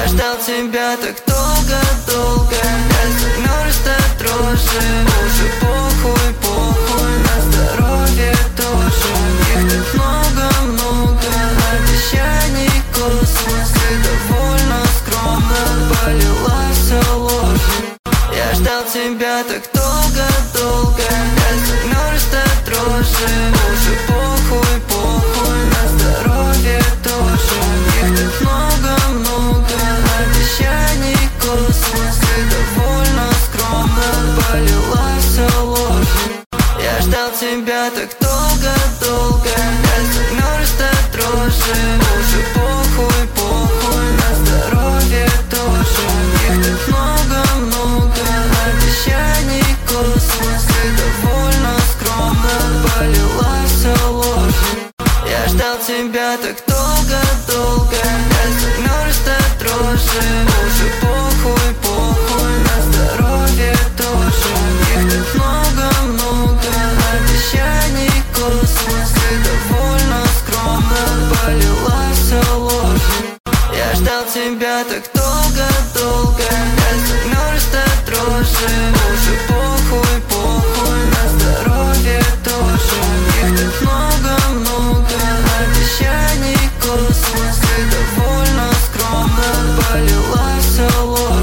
Я ждал тебя так долго-долго. Я замерз до дрожи. Уже похуй, похуй, на здоровье тоже. Их так много-много, обещаний космос. И довольно скромно полила все ложью. Я ждал тебя так долго-долго. Я замерз до дрожи. Уже похуй, похуй, на здоровье тоже. Их так много-много, обещаний космос. И довольно скромно полила все ложью. Я ждал тебя так долго-долго. Я замерз до дрожи. Уже похуй, похуй, на здоровье тоже. Их так много-много, обещаний космос. И довольно скромно полила все ложью. Я ждал тебя так долго-долго. Я замерз до дрожи. Уже похуй, похуй, на здоровье тоже. Их так много-много, обещаний космос. И довольно скромно полила все ложью. Я ждал тебя так долго-долго. Я замерз до дрожи. Уже